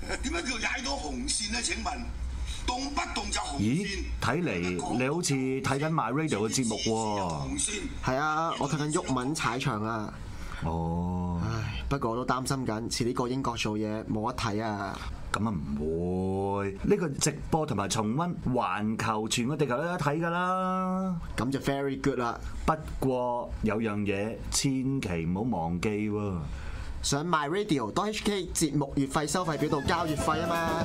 點解叫踩到紅線咧？請問動不動就紅咦線？ 睇嚟你好似睇緊 My Radio 嘅節目喎。 紅線係啊，我睇緊毓民踩場啊。 哦， 唉，不過我都擔心緊，遲啲過英國做嘢冇得睇啊。 咁啊唔會，呢個直播同埋重溫環球全個地球都有得睇㗎啦。 咁就 very good 啦。 不過有樣嘢千祈唔好忘記喎。 上 myradio.hk 節目月費收費表度交月費啊嘛。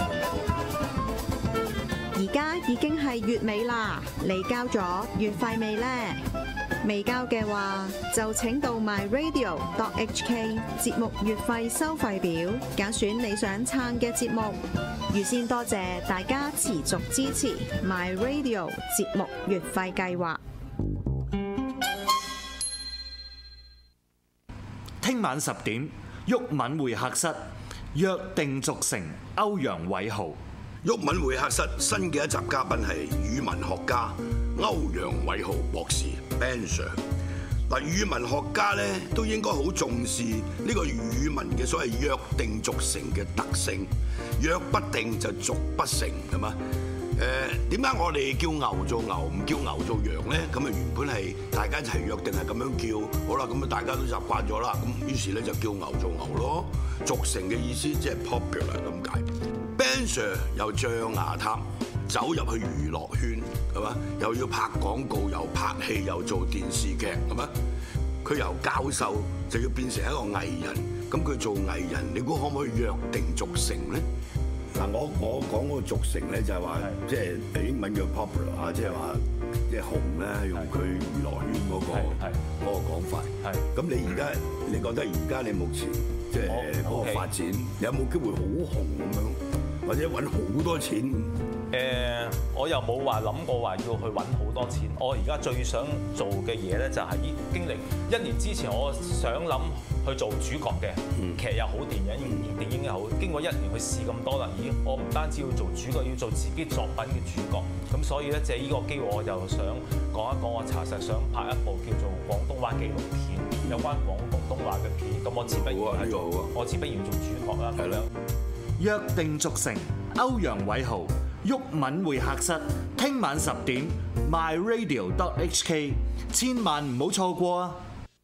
而家已經係月尾啦，你交咗月費未呢？未交嘅話，就請到 myradio.hk 節目月費收費表，揀選你想撐嘅節目。預先多謝大家持續支持 myradio 節目月費計劃。 聽晚10點，毓民會客室約定俗成，歐陽偉豪。 毓民會客室新嘅一集嘉賓係語文學家歐陽偉豪博士 Ben Sir。嗱，語文學家咧都應該好重視呢個語文嘅所謂約定俗成嘅特性，約不定就俗不成，係嘛？點解我哋叫牛做牛，唔叫牛做羊咧？咁啊原本係大家一齊約定係咁樣叫，好啦，咁啊大家都習慣咗啦，咁於是咧就叫牛做牛咯。俗成嘅意思即係 popular 咁解。Ben Sir 由象牙塔走入去娛樂圈，係嘛？又要拍廣告，又拍戲，又做電視劇，係嘛？佢由教授就要變成一個藝人，咁佢做藝人，你估可唔可以約定俗成咧？嗱，我講嗰個俗成咧就係話，即係英文叫 popular 啊，即係話即係紅咧，用佢娛樂圈嗰個講法。係。咁你覺得而家你目前即係嗰個發展，有冇機會好紅咁樣，或者揾好多錢？ 我又冇話諗過話要去揾好多錢。我而家最想做嘅嘢咧，就係經歷1年之前，我想諗去做主角嘅劇又好，電影又好。經過1年去試咁多啦，咦！我唔單止要做主角，要做自己作品嘅主角。咁所以咧，借呢個機會，我就想講一講，我查實想拍一部叫做廣東話紀錄片，有關廣東話嘅片。咁我自不然係我自不然做主角啦。係啦。 約定俗成，歐陽偉豪。毓民會客室，聽晚10點 myradio.hk， 千萬唔好錯過啊！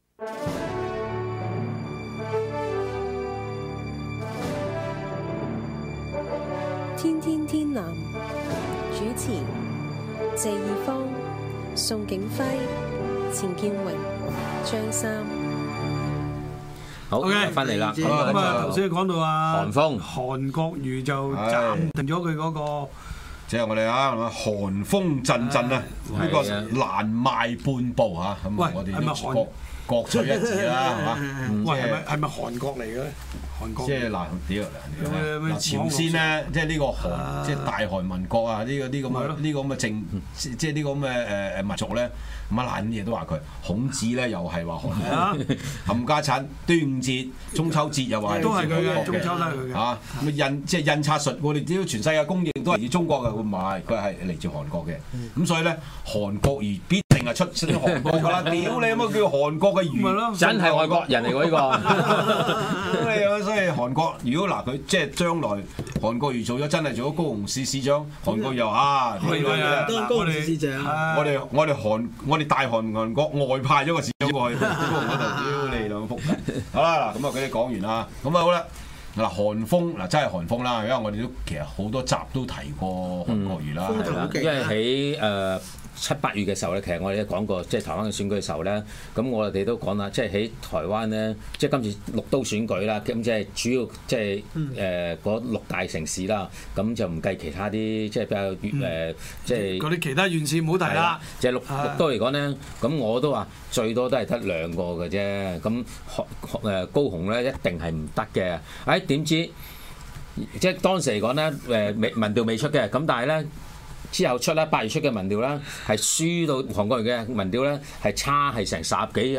天天天藍主持謝義方、宋景輝、錢建榮、張三。 好，翻嚟啦。 咁啊，頭先講到啊，韓國瑜就暫定咗佢嗰個， 即係我哋啊，韓風陣陣啊，呢個難邁半步嚇。咁我哋都各取一字啦，係嘛？ 喂，係咪韓國嚟嘅咧？韓國即係嗱，朝鮮咧，即係呢個韓，即係大韓民國啊！呢個咁嘅政，即係呢個咁嘅民族咧，乜爛嘢都話佢。孔子咧又係話韓國，冚家產端午節、中秋節又話都係佢嘅，中秋都係佢嘅。 嚇咁即係印刷術，我哋知道全世界公認都係自中國嘅，唔係佢係嚟自韓國嘅。咁所以咧，韓國瑜必定係出韓國㗎啦！屌你有乜叫韓國嘅瑜？ 真係外國人嚟喎呢個。 所以韓國如果嗱佢即係將來韓國瑜做咗真係做咗高雄市市長，韓國又當高雄市市長。 我哋大韓國外派咗個市長過去高雄嗰度，屌你兩幅。好啦嗱，咁啊佢哋講完啦，咁啊好啦嗱韓風嗱真係韓風啦，因為我哋都其實好多集都提過韓國瑜啦， 因為喺7、8月嘅時候咧，其實我哋都講過，即係台灣嘅選舉嘅時候咧，咁我哋都講啦，即係喺台灣咧，即係今次6都選舉啦，咁即係主要即係嗰6大城市啦，咁就唔計其他啲即係比較即係嗰啲其他縣市唔好提啦。 即係六都嚟講咧，咁我都話最多都係得2個嘅啫，咁高雄咧一定係唔得嘅。點知即係當時嚟講咧，民調未出嘅，咁但係咧。 之後出啦，8月出嘅民調啦，係輸到韓國瑜嘅民調咧係差係成10幾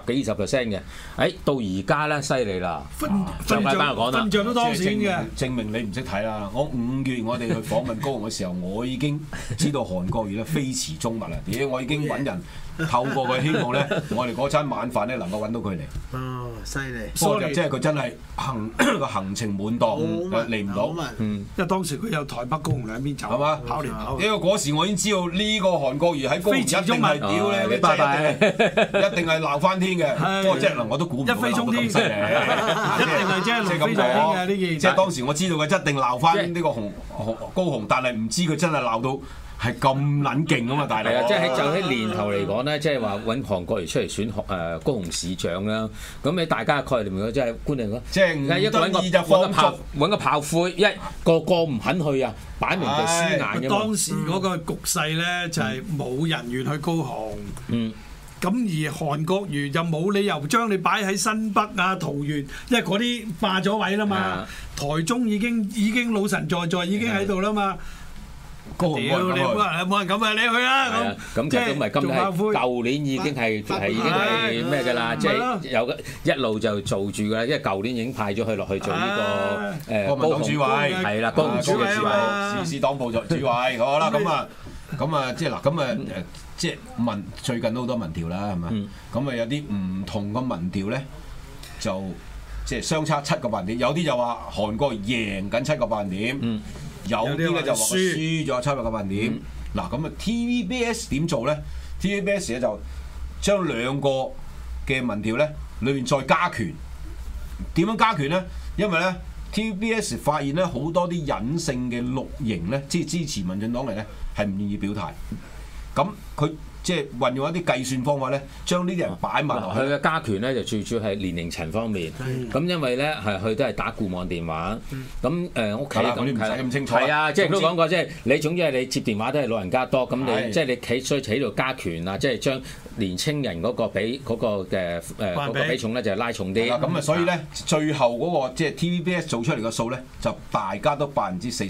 20% 嘅。到而家咧犀利啦，上禮拜講啦， 瞓著都當選嘅， 證明你唔識睇啦。我5月我哋去訪問高雄嘅時候，我已經知道韓國瑜咧非池中物啦。我已經揾人透過佢，希望咧我哋嗰餐晚飯咧能夠揾到佢嚟。 哦，犀利！ 不過即係佢真係個行程滿檔，嚟唔到。 因為當時佢有台北高雄兩邊走， 係嘛？ 跑嚟跑去。 因為嗰時我已經知道呢個韓國瑜喺高雄一定係屌咧， 拜拜， 一定係鬧翻天嘅。不過即係我都估唔到鬧到咁犀利， 一定係即係飛沖天嘅呢件。 即係當時我知道佢一定鬧翻呢個高雄，但係唔知佢真係鬧到係咁撚勁啊嘛，大佬！ 係啊，即係就喺年頭嚟講咧，即係話揾韓國瑜出嚟選高雄市長啦。咁你大家嘅概念嚟講，即係觀念講， 即係一個意就放逐， 揾個炮灰，個個唔肯去啊，擺明就輸硬嘅嘛。 當時嗰個局勢咧就係冇人願去高雄。咁而韓國瑜就冇理由將你擺喺新北啊、桃園，因為嗰啲霸咗位啦嘛。台中已經老神在在，已經喺度啦嘛。屌你冇人咁啊！你去啦咁，其實都唔係今年，舊年已經係咩㗎啦？即係有一路就做住㗎啦，因為舊年已經派咗佢落去做呢個國民黨主委， 係啦，高雄主委， 時事黨部主委。好啦，咁啊，即係嗱，咁啊，即係最近都好多民調啦，係咪？咁啊，有啲唔同嘅民調咧，就即係相差7個百分點，有啲就話韓國贏緊7個百分點。有啲咧就話佢輸咗7個百分點。嗱咁啊 TVBS 點做咧 ？TVBS 咧就將2個嘅民調咧裏面再加權。點樣加權咧？因為咧 TVBS 發現咧好多啲隱性嘅綠營咧，即係支持民進黨嚟咧係唔願意表態。咁佢即係運用一啲計算方法咧，將呢啲人擺埋落去。 佢嘅加權咧就最主要係年齡層方面。咁因為咧佢都係打固網電話。咁屋企咁唔使咁清楚。 係啊，即係都講過，即係你總之係你接電話都係老人家多。咁你即係你所以喺度加權啊，即係將年青人嗰個比嗰個嘅嗰個比重咧就拉重啲。 咁啊，所以咧最後嗰個即係 TVBS 做出嚟嘅數咧，就大家都49%，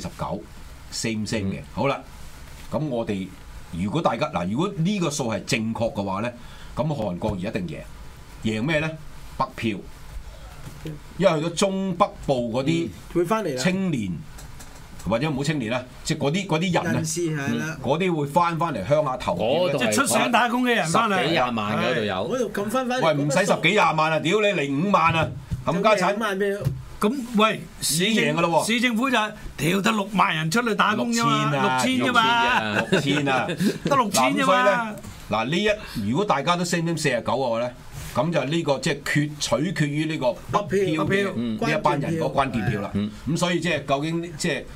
same 嘅。好啦，咁我哋。如果大家如果呢個數係正確嘅話咧，咁韓國瑜一定贏咩咧？北票，因為去到中北部嗰啲會翻嚟青年或者唔好青年啦，即係嗰啲人啊，嗰啲會翻嚟鄉下投票， 即係出省打工嘅人翻嚟 10幾20萬嗰度有， 嗰度咁翻喂，唔使10幾20萬啊！屌你嚟5萬啊！冚家產。 咁喂，市政府就調得6萬人出去打工啫嘛，6000啫嘛 ，6000啊， 得6000啫嘛。 嗱如果大家都升49嘅話咧，咁就呢個即係取決於呢個北票呢一班人嗰關鍵票啦。咁所以即係究竟即係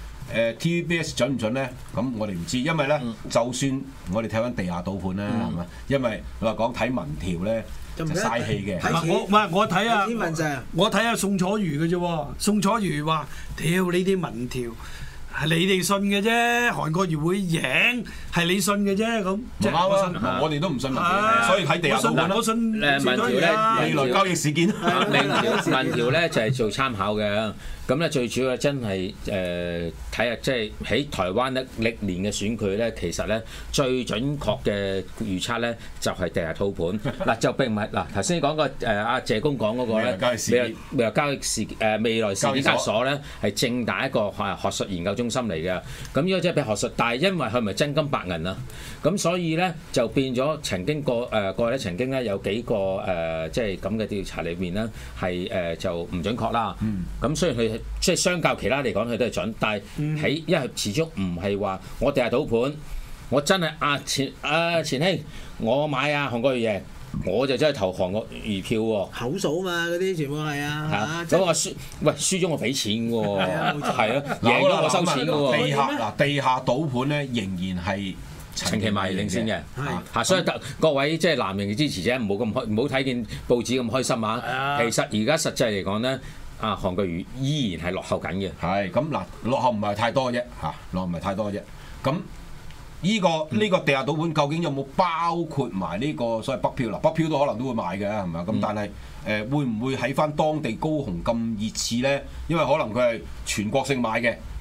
TVBS 準唔準咧？咁我哋唔知，因為咧就算我哋睇翻地下賭盤啦，係嘛？因為你話講睇民調咧。就嘥氣嘅， 我睇下宋楚瑜嘅啫。宋楚瑜話：屌呢啲民調係你哋信嘅啫，韓國瑜會贏係你信嘅啫。咁唔啱啊！我哋都唔信民調，所以睇地下賭盤。 我信民調咧， 未來交易事件。 民調咧就係做參考嘅。咁咧最主要真係睇下，即係喺台灣咧歷年嘅選舉咧，其實咧最準確嘅預測咧就係地下賭盤。嗱就並唔係嗱頭先講個阿謝公講嗰個咧，未來交易未來事件交易所咧係正大一個學術研究中心嚟嘅。咁呢個即係比學術，但係因為佢唔係真金白銀啊，咁所以咧就變咗曾經過去咧曾經咧有幾個即係咁嘅調查裏面咧係就唔準確啦。咁雖然佢即係相較其他嚟講，佢都係準，但係因為始終唔係話我哋係賭盤，我真係前兄，我買韓國瑜贏，我就真係投韓國瑜票喎。 口數嘛，嗰啲全部係啊。 咁我輸咗我俾錢喎，係啊，贏咗我收錢嘅喎。 地下賭盤咧仍然係長期賣領先嘅，所以各位即係藍營嘅支持者唔好睇見報紙咁開心啊。其實而家實際嚟講咧。韓國瑜依然係落後緊嘅。 係咁嗱，落後唔係太多啫嚇，落後唔係太多啫。咁呢個地下賭盤究竟有冇包括埋呢個所謂北票嗱？北票都可能都會買嘅係咪？咁但係會唔會喺翻當地高雄咁熱刺咧？因為可能佢係全國性買嘅，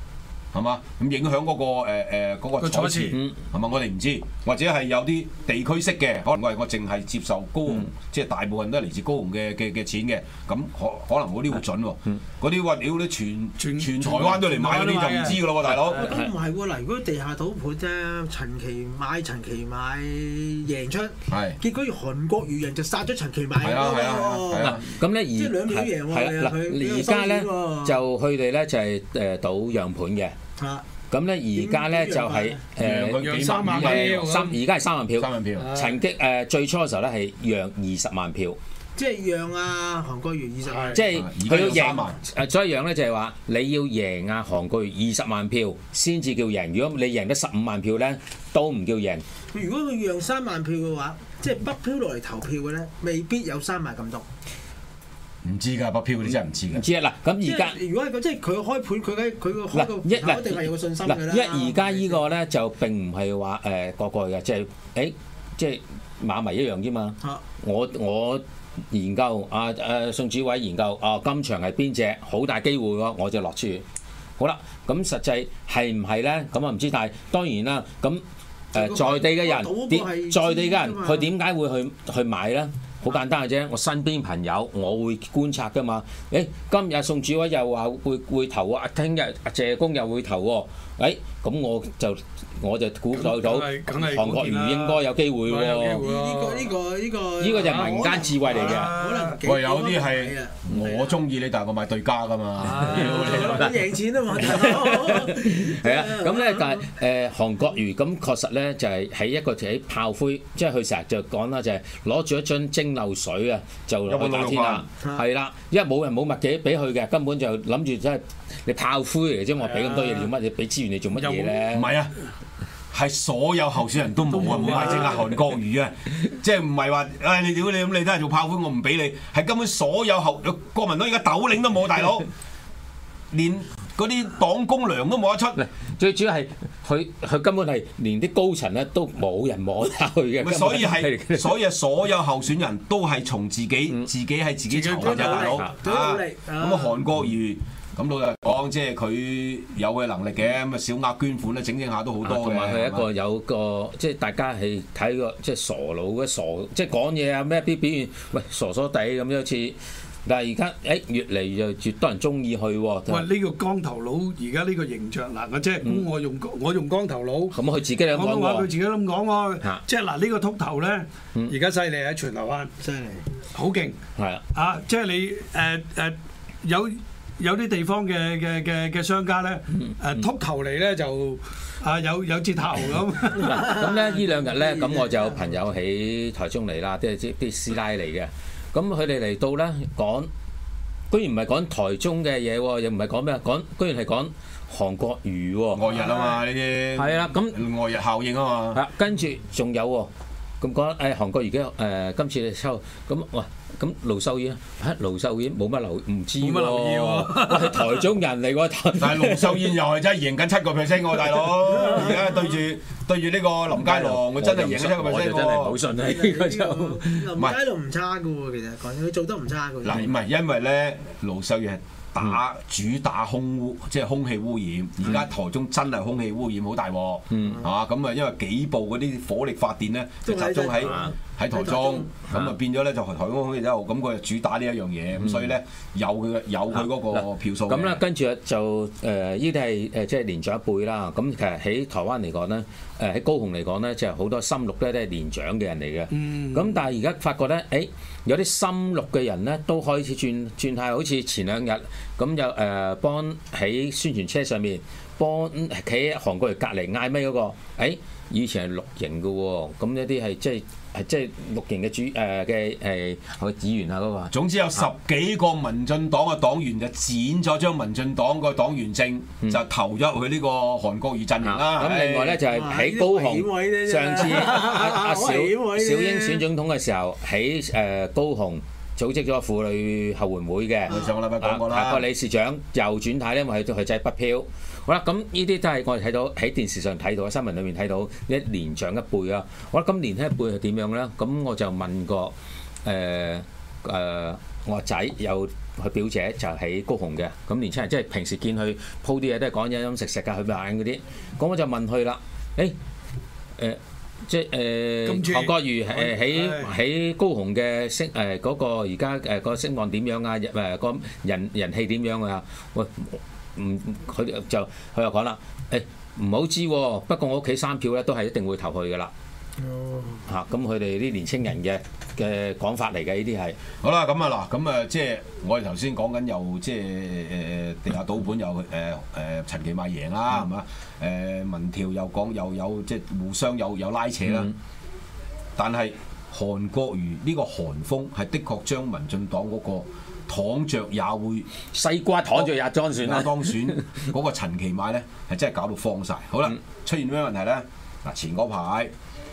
係嘛？咁影響嗰個彩池係嘛？我哋唔知，或者係有啲地區式嘅，可能我淨係接受高雄，即係大部分都係嚟自高雄嘅錢嘅，咁可能嗰啲會準喎。嗰啲話屌你全台灣都嚟買嗰啲就唔知㗎咯喎，大佬。 咁唔係喎，嗱，如果地下賭盤啫，陳其買贏出，結果韓國瑜人就殺咗陳其買喎。 咁咧即係兩邊都贏喎。 係啦，而家咧就佢哋咧就係賭樣盤嘅。咁咧而家咧就係讓3萬票， 而家係3萬票。 3萬票。 曾經最初嘅時候咧係讓20萬票。 即係讓韓國瑜20萬。 即係佢要贏所以讓咧就係話你要贏韓國瑜20萬票先至叫贏。如果你贏得15萬票咧，都唔叫贏。 如果佢讓3萬票嘅話，即係北漂落嚟投票嘅咧，未必有3萬咁多。 唔知㗎，北漂嗰啲真係唔知㗎。 唔知啊嗱，咁而家如果係咁，即係佢開盤，佢個開個一定係有個信心㗎啦。 因為而家呢個咧就並唔係話個個嘅，即係馬迷一樣啫嘛。我研究宋主委研究今場係邊隻好大機會喎，我就落注。好啦，咁實際係唔係咧？咁啊唔知，但係當然啦。咁在地嘅人，在地嘅人，佢點解會去買咧？好簡單嘅啫，我身邊朋友我會觀察㗎嘛。今日宋主委又話會投啊，聽日謝公又會投喎。咁我就估到韓國瑜應該有機會喎。呢個就係民間智慧嚟嘅。 喂，有啲係我中意你，但係我買對家㗎嘛。 贏錢啊嘛。 係啊，咁咧但係韓國瑜咁確實咧就係喺一個喺炮灰，即係佢成日就講啦，就係攞住一樽蒸餾水啊，就去打天啦。係啦，因為冇人冇物嘅俾佢嘅，根本就諗住真係你炮灰嚟啫，我俾咁多嘢做乜？你俾資源你做乜嘢咧？ 唔係啊，係所有候選人都冇啊，唔係淨係韓國瑜啊，即係唔係話你屌你咁你都係做炮灰，我唔俾你，係根本所有國民黨而家斗領都冇，大佬，連嗰啲黨工糧都冇得出。 最主要係佢根本係連啲高層咧都冇人摸得佢嘅。 所以所有候選人都係從自己係自己籌嘅啫，大佬。咁韓國瑜。咁老實講，即係佢有嘅能力嘅，咁啊小額捐款咧，整下都好多嘅。 同埋佢一個有個即係大家係睇個即係傻佬嘅傻，即係講嘢啊咩啲表現，喂傻傻地咁樣好似。但係而家越嚟越多人中意佢喎。 喂，呢個光頭佬而家呢個形象嗱，我即係估我用光頭佬。 咁佢自己咁講喎。 我都話佢自己咁講喎。即係嗱呢個禿頭咧，而家犀利喺荃台灣，犀利，好勁。係啊。即係你有啲地方嘅商家咧，禿頭嚟咧就有折頭咁。 咁咧呢兩日咧，咁我就有朋友喺台中嚟啦，即係啲師奶嚟嘅。咁佢哋嚟到咧講，居然唔係講台中嘅嘢喎，又唔係講咩？居然係講韓國瑜喎。 外日啊嘛呢啲。係啦，咁外日效應啊嘛。 係，跟住仲有喎，咁講韓國瑜嘅今次抽咁哇。咁盧秀燕盧秀燕冇乜唔知喎，係台中人嚟喎。 但係盧秀燕又係真係贏緊7%喎，大佬。而家對住呢個林佳龍，佢真係贏緊7%喎。 我就真係冇信啊！呢個就林佳龍唔差嘅喎，其實講佢做得唔差嘅。 嗱，唔係因為咧，盧秀燕係主打即係空氣污染。而家台中真係空氣污染好大鑊，係嘛？咁啊，因為幾部嗰啲火力發電咧，就集中喺台中，咁啊變咗咧就台中空氣之後，咁佢就主打呢一樣嘢，咁所以咧有佢嗰個票數。 咁啦，跟住就呢啲係即係年長一輩啦。咁其實喺台灣嚟講咧，喺高雄嚟講咧，就好多深綠咧都係年長嘅人嚟嘅。咁但係而家發覺咧，有啲深綠嘅人咧都開始轉態，好似前兩日咁就幫喺宣傳車上面幫企喺韓國瑜隔離嗌咩嗰個，以前係綠營嘅喎，咁一啲係即係綠營嘅議員啊嗰個。 總之有10幾個民進黨嘅黨員就剪咗張民進黨個黨員證，就投咗去呢個韓國瑜陣營啦。 咁另外咧就係喺高雄，上次阿小英選總統嘅時候喺高雄組織咗婦女後援會嘅。 上個禮拜講過啦。 個理事長又轉態咧，因為佢制北漂。好啦，咁呢啲都係我哋睇到喺電視上睇到、新聞裏面睇到一年長一輩啊。好啦，咁年輕一輩係點樣咧？咁我就問過我我仔有佢表姐就喺高雄嘅，咁年青人即係平時見佢鋪啲嘢都係講飲飲食食㗎，去買嗰啲，咁我就問佢啦，即係韓國瑜喺高雄嘅嗰個而家個聲望點樣啊？個人氣點樣啊？喂，佢就講啦，唔好知喎，不過我屋企3票咧都係一定會投佢㗎啦。嚇，咁佢哋啲年青人嘅講法嚟嘅，呢啲係好啦，咁啊嗱，咁啊即係我哋頭先講緊又即係地下賭盤又陳其邁贏啦，係嘛？民調又講又有即係互相有拉扯啦。但係韓國瑜呢個韓風係的確將民進黨嗰個躺着也會西瓜躺着也當選啦， 當選嗰個陳其邁咧係真係搞到慌晒。好啦，出現咩問題咧？嗱，前嗰排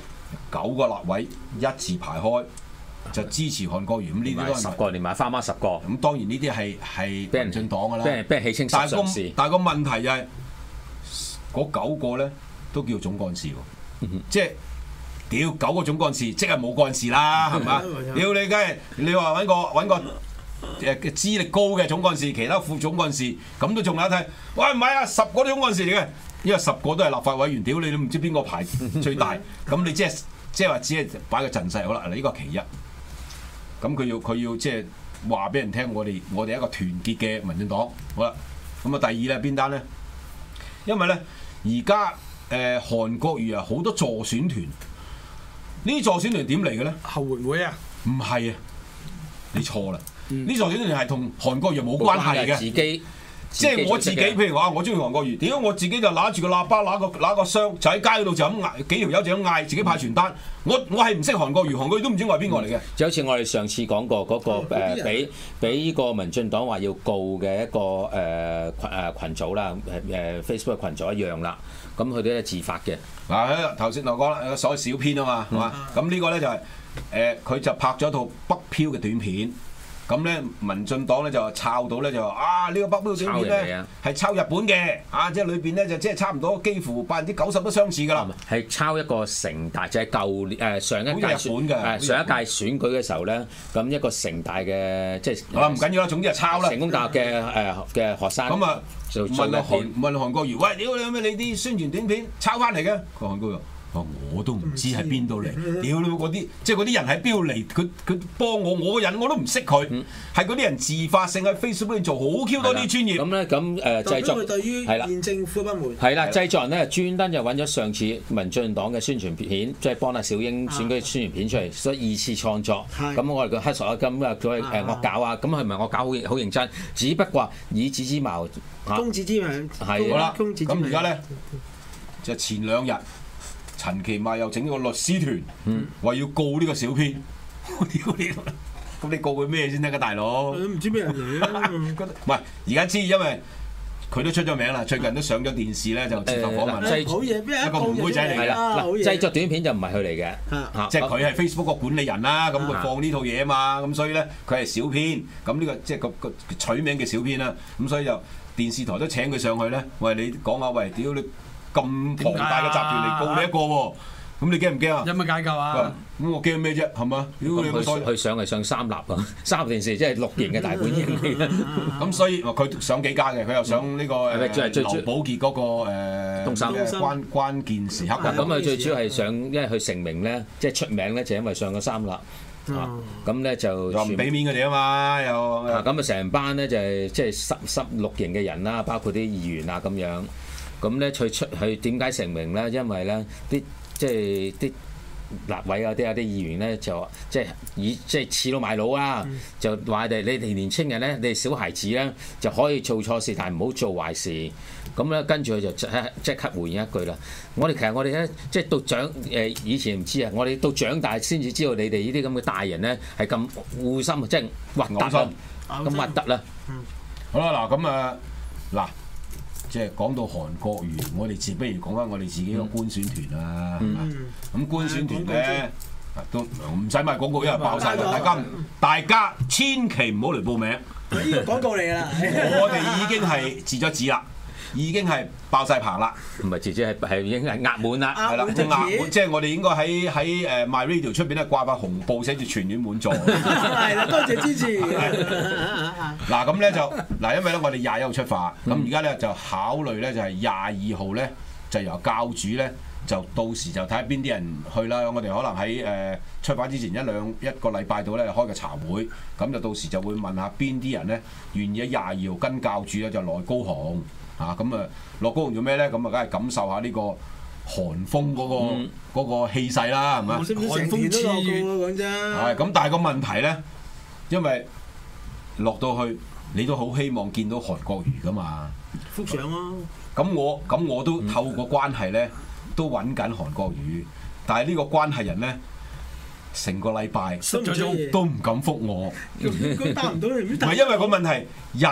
9個立委一字排開就支持韓國瑜，咁呢啲都係 10個，連埋花媽10個。 咁當然呢啲係民進黨㗎啦， 俾人戲稱十常侍。 但係個問題就係嗰9個咧都叫總幹事喎，即係屌9個總幹事，即係冇幹事啦，係嘛？屌你梗係你話揾個資歷高嘅總幹事，其他副總幹事咁都仲有得睇。喂，唔係啊，10個都總幹事嚟嘅。因為10個都係立法委員，屌你都唔知邊個排最大，咁你即係話只係擺個陣勢好啦，嗱呢個其一。咁佢要即係話俾人聽，我哋一個團結嘅民進黨，好啦。咁啊第二咧邊單咧？因為咧而家韓國瑜啊好多助選團，呢啲助選團點嚟嘅咧？ 後援會啊？唔係啊，你錯啦！呢助選團係同韓國瑜冇關係嘅， 自己。 即係我自己，譬如話我中意韓國瑜，屌我自己就揦住個喇叭，揦個箱，就喺街嗰度就咁嗌，幾條友就咁嗌，自己派傳單。我係唔識韓國瑜，韓國瑜都唔知我係邊個嚟嘅。 就好似我哋上次講過嗰個俾呢個民進黨話要告嘅一個群組啦，Facebook 群組一樣啦。咁佢哋都係自發嘅。 嗱，頭先我講啦，所謂小編啊嘛，係嘛？咁呢個咧就係佢就拍咗套北漂嘅短片。咁咧，民進黨咧就抄到咧就話呢個北漂短片咧係抄日本嘅，即係裏邊咧就即係差唔多幾乎90%都相似㗎啦。 係抄一個城大，就係舊年上一屆選舉嘅時候咧，咁一個城大嘅即係唔緊要啦，總之係抄啦。 成功大學嘅學生。 咁啊，問韓國瑜，喂，屌你有咩？你啲宣傳短片抄翻嚟嘅？韓國瑜。我都唔知喺邊度嚟，屌你嗰啲，即係嗰啲人喺邊度嚟？佢幫我個人我都唔識佢，係嗰啲人自發性喺 Facebook 做好 Q 多啲專業。 咁咧製作對於現政府不滿。 係啦，製作人咧專登就揾咗上次民進黨嘅宣傳片，即係幫阿小英選舉宣傳片出嚟，所以2次創作。咁我哋個黑索啊，咁啊佢惡搞啊，咁係咪惡搞好認真？只不過以子之矛， 公子之名。 係好啦，咁而家咧就前2日。陳其邁又整咗個律師團，話要告呢個小編。咁你告佢咩先得㗎，大佬？ 唔知咩人嚟啊？ 唔係，而家知，因為佢都出咗名啦，最近都上咗電視咧，就接受訪問啦。一個妹仔嚟嘅， 製作短片就唔係佢嚟嘅， 即係佢係 Facebook 個管理人啦。咁佢放呢套嘢啊嘛，咁所以咧佢係小編。咁呢個即係個取名嘅小編啦。咁所以就電視台都請佢上去咧。喂，你講下，喂，屌你！咁龐大嘅集團嚟告你一個喎，咁你驚唔驚啊？ 有乜解救啊？ 咁我驚咩啫？係嘛？ 佢上係上3立啊，3立電視即係6年嘅大本營嚟嘅。 咁所以佢上幾家嘅，佢又上呢個劉寶傑嗰個東森關鍵時刻。 咁佢最主要係上，因為佢成名咧，即係出名咧，就因為上咗3立。咁咧就又唔俾面佢哋啊嘛，又咁啊成班咧就係即係6型嘅人啦，包括啲議員啊咁樣。咁咧佢點解成名咧？因為咧啲即係啲立委啊啲議員咧就即係恃老賣老啊，就話你哋年青人咧，你哋小孩子咧就可以做錯事，但係唔好做壞事。咁咧跟住佢就即刻回應一句啦。其實我哋咧即係到以前唔知啊，我哋到長大先至知道你哋呢啲咁嘅大人咧係咁惡心，即係核突啊，咁核突啦。 好啦，嗱咁啊嗱。即係講到韓國瑜，我哋不如講翻我哋自己個官選團啦，係嘛？咁官選團咧都唔使賣廣告，因為爆晒啦！大家千祈唔好嚟報名。 呢個廣告嚟㗎啦！ 我哋已經係截咗紙啦， 已經係爆晒棚啦。 唔係，直接係已經係壓滿啦。 係啦，即係壓滿，即係我哋應該喺My Radio 出邊咧掛塊紅布，寫住全院滿座。 係啦，多謝支持。 嗱咁咧就嗱，因為咧我哋21號出發，咁而家咧就考慮咧就係22號咧就由教主咧就到時就睇下邊啲人去啦。我哋可能喺出發之前一個禮拜度咧開個茶會，咁就到時就會問下邊啲人咧願意喺22號跟教主咧就落高雄嚇，咁落高雄做咩咧？咁啊梗係感受下呢個韓風嗰個氣勢啦，係咪？ 韓風都落嘅喎，講真。 係咁，但係個問題咧，因為落到去你都好希望見到韓國瑜噶嘛， 幅相咯。 咁我都透過關係咧，都揾緊韓國瑜，但係呢個關係人咧，成個禮拜都唔敢覆我。 佢答唔到你，唔係因為個問題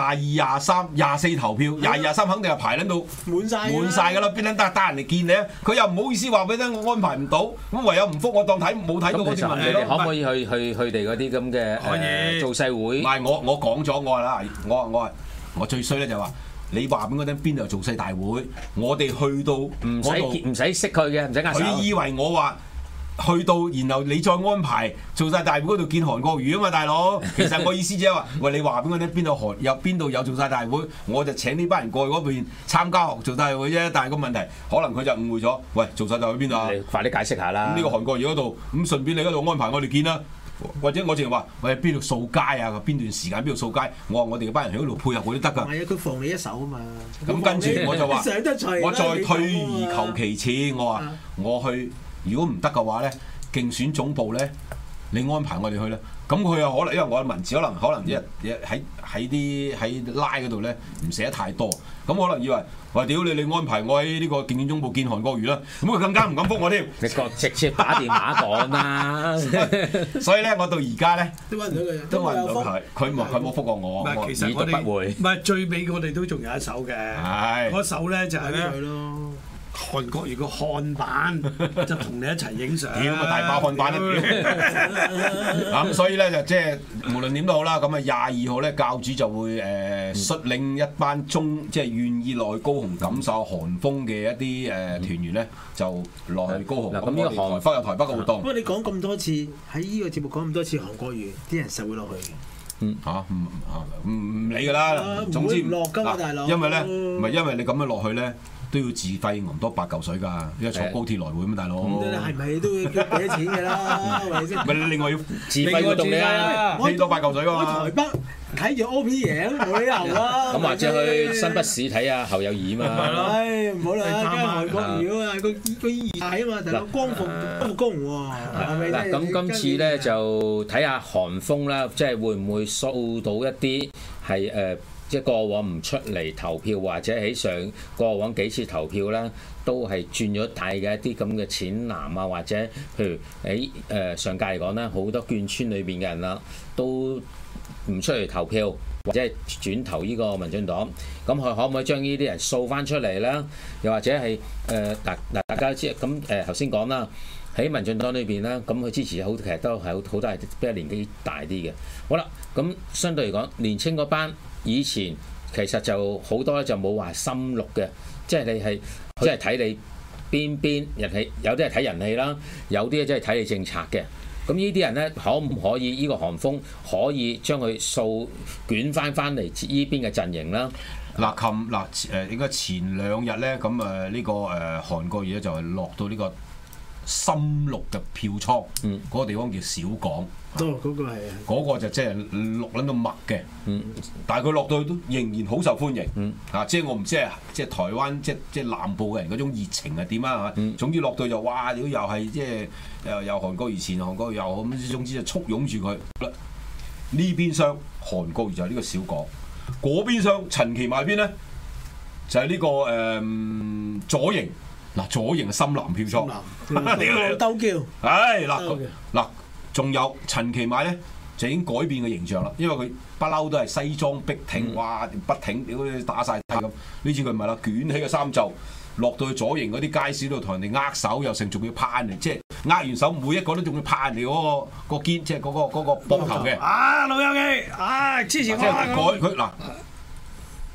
，22、23、24投票，22、23肯定係排撚到滿晒㗎啦，邊撚得人嚟見你啊？佢又唔好意思話俾你聽，我安排唔到，咁唯有唔覆我當冇睇到嗰條問題咯。 可唔可以去佢哋嗰啲咁嘅造勢會？ 唔係我講咗，我話啦，我最衰咧就話。你話俾我聽邊度造勢大會？我哋去到唔使識佢嘅，唔使握手。 佢以為我話去到，然後你再安排造勢大會嗰度見韓國瑜啊嘛，大佬。其實我意思即係話，喂，你話俾我聽邊度有造勢大會，我就請呢班人過去嗰邊參加造勢大會啫。但係個問題，可能佢就誤會咗。喂，造勢大會邊度啊？ 你快啲解釋下啦。 呢個韓國瑜嗰度，咁順便你嗰度安排我哋見啦。或者我淨係話，喂，邊度掃街啊？邊段時間邊度掃街？我話我哋班人喺嗰度配合佢都得㗎。 係啊，佢防你一手啊嘛。 咁跟住我就話，我再退而求其次，我話我去，如果唔得嘅話咧，競選總部咧，你安排我哋去咧。咁佢又可能因為我嘅文字可能喺拉嗰度咧唔寫得太多，咁可能以為話屌你安排我喺呢個競選總部見韓國瑜啦，咁佢更加唔敢覆我添。 你直接打電話講啦。 所以咧，我到而家咧都揾唔到佢， 都揾唔到佢，佢冇覆過我。 唔係，其實我哋唔係最尾，我哋都仲有一首嘅。係嗰首咧就係咧。韓國瑜個漢版就同你一齊影相， 屌咪大爆漢版啦！咁所以咧就即係無論點都好啦，咁啊22號咧教主就會率領一班即係願意落去高雄感受韓風嘅一啲團員咧，就落去高雄。咁呢個台北有台北嘅活動。不過你講咁多次喺呢個節目講咁多次韓國瑜，啲人實會落去嘅。 唔理㗎啦，總之唔落㗎嘛，大佬。 因為咧唔係因為你咁樣落去咧。都要自費揞多8嚿水㗎，因為坐高鐵來回咁大佬。 係咪都要俾錢㗎啦？係咪先？ 咪另外要自費活動啊， 俾多8嚿水㗎嘛。 我台北睇住 OP 贏冇理由啦。 咁或者去新北市睇下侯友宜嘛。 唉，唔好啦，跟韓國瑜啊嘛，個意義大啊嘛，大佬光復高雄喎。 嗱，咁今次咧就睇下韓風啦，即係會唔會掃到一啲係即係過往唔出嚟投票，或者喺過往幾次投票啦，都係轉咗大嘅一啲咁嘅淺藍啊，或者譬如喺上屆嚟講咧，好多眷村裏邊嘅人啦，都唔出嚟投票，或者係轉投呢個民進黨。咁佢可唔可以將呢啲人掃翻出嚟咧？又或者係大家都知咁頭先講啦。喺民進黨裏邊咧，咁佢支持其實都係好多係比較年紀大啲嘅。好啦，咁相對嚟講，年青嗰班以前其實就好多咧就冇話深綠嘅，即係你係即係睇你邊人氣，有啲係睇人氣啦，有啲咧即係睇你政策嘅。咁呢啲人咧，可唔可以呢個韓風可以將佢捲翻嚟呢邊嘅陣營啦？ 應該前2日咧，咁呢個韓國瑜咧就係落到呢個深綠嘅票倉，嗰個地方叫小港。 嗰個係啊。嗰個就即係綠撚到麥嘅，但係佢落到去都仍然好受歡迎。即係我唔知係即係台灣即係南部嘅人嗰種熱情係點啊？總之落到就哇！如果又係即係又韓國瑜前，韓國瑜又咁，總之就簇擁住佢。呢邊廂韓國瑜就係呢個小港，嗰邊廂陳其邁邊咧就係呢個左營。嗱，左營係深藍票倉， 兜叫。 係嗱，仲有陳其邁咧，就已經改變個形象啦。因為佢不嬲都係西裝筆挺，哇不挺屌打晒呔咁。呢次佢唔係啦，捲起個衫袖，落到去左營嗰啲街市度同人哋握手，又成仲要拍人哋，即係握完手每一個都仲要拍人哋嗰個肩，即係嗰個膊頭嘅。 啊，老友記，支持我。 即係改佢嗱。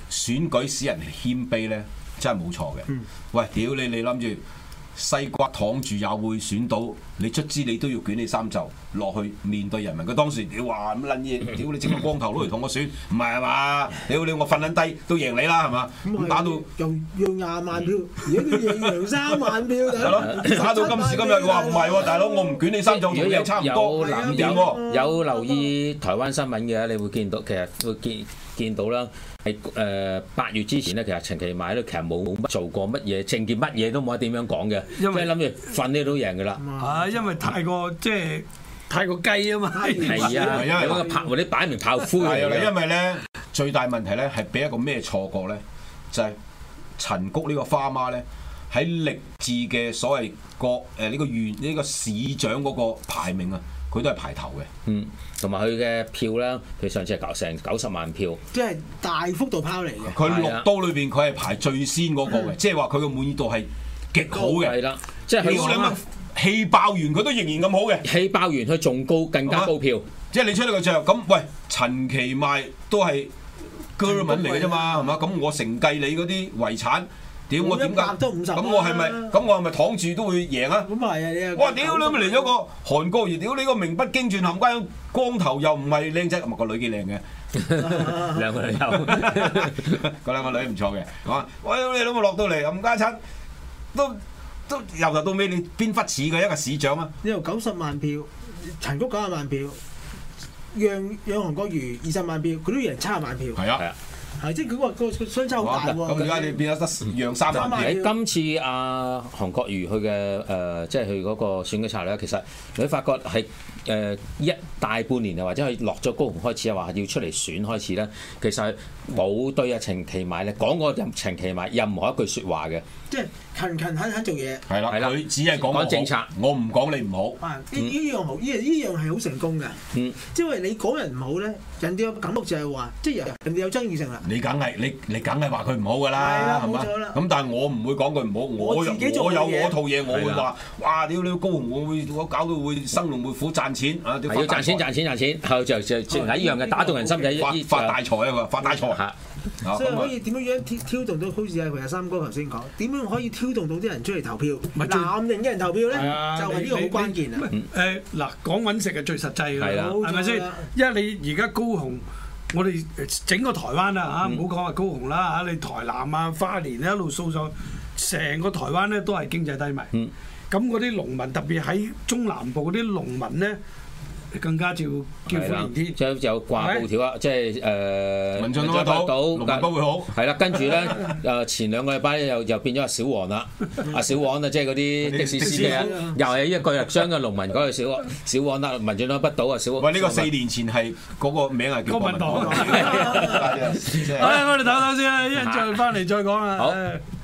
選舉使人謙卑咧，真係冇錯嘅。喂，屌你諗住西瓜躺住也會選到，你卒之你都要捲你衫袖落去面對人民。佢當時屌話咁撚嘢，屌你整個光頭佬嚟同我選，唔係係嘛？屌你我瞓撚低都贏你啦係嘛？咁打到又要20萬票，而家都贏3萬票， 係咯，打到今時今日話唔係喎，大佬我唔捲你衫袖，同你差唔多， 有留意台灣新聞嘅，你會見到其實會見到啦。喺8月之前咧，其實陳其邁咧其實冇乜做過乜嘢政見，乜嘢都冇得點樣講嘅，即係諗住瞓呢都贏㗎啦。 因為太過太過雞啊嘛。 係啊，有個炮嗰啲擺明炮灰嚟嘅。 因為咧最大問題咧係俾一個咩錯覺咧，就係陳菊呢個花媽咧喺歷次嘅所謂呢個市長嗰個排名啊，佢都係排頭嘅。 同埋佢嘅票咧，佢上次係搞成90萬票， 即係大幅度拋離嘅。 佢6都裏邊佢係排最先嗰個嘅，即係話佢嘅滿意度係極好嘅。 係啦，即係佢氣爆完佢都仍然咁好嘅， 氣爆完佢仲高，更加高票。 即係你出呢個賬咁，喂，陳其邁都係哥們嚟嘅啫嘛，係嘛？咁我承繼你嗰啲遺產。屌我點解？咁我係咪躺住都會贏啊？ 咁係啊！你哇！屌你咪嚟咗個韓國瑜，屌你個名不經傳，冚家光頭又唔係靚仔，個女幾靚嘅， 兩個女有， 嗰兩個女唔錯嘅，係嘛？喂，你諗我落到嚟冚家鏟都由頭到尾，你邊忽似嘅一個市長啊？ 呢度90萬票，陳菊90萬票，讓韓國瑜20萬票，佢都贏70萬票。 係啊。 係，即係佢個相差好大喎。 咁而家你變咗得讓3萬票。 喺今次韓國瑜佢嘅即係佢嗰個選舉策略，其實你發覺係一大半年啊，或者係落咗高雄開始啊，話要出嚟選開始咧，其實冇對陳其邁咧講過陳其邁任何一句説話嘅。 即係勤肯做嘢。 係啦，佢只係講政策， 我唔講你唔好。 呢樣好，呢樣係好成功嘅。因為你講人唔好咧，人哋有感覺就係話，即係人哋有爭議性啦。 你梗係話佢唔好㗎啦，係嘛？咁但係我唔會講佢唔好，我有我套嘢，我會話，哇！屌你高雄，我搞到會生龍活虎賺錢啊！ 要賺錢，就係一樣嘅，打動人心嘅發大財啊！發大財嚇。 所以可以點樣挑動到好似係三哥頭先講，點樣可以挑動到啲人出嚟投票？藍營嘅人投票咧，就係呢個好關鍵啊！ 嗱，講揾食係最實際㗎啦，係咪先？因為你而家高雄，我哋整個台灣啊嚇，唔好講話高雄啦嚇，你台南啊、花蓮一路掃上，成個台灣咧都係經濟低迷。咁嗰啲農民特別喺中南部嗰啲農民咧。更加叫苦連天， 即係有掛布條啊！即係民進黨到，農民都會好。 係啦，跟住咧前2個禮拜又變咗阿小黃啦，阿小黃啊，即係嗰啲的士司機啊，又係一句將個農民改做小黃啦，民進黨不倒啊，小黃。 喂，呢個4年前係嗰個名係叫國民黨。 好啦，我哋唞唞先啦，一陣再翻嚟再講啊。 好。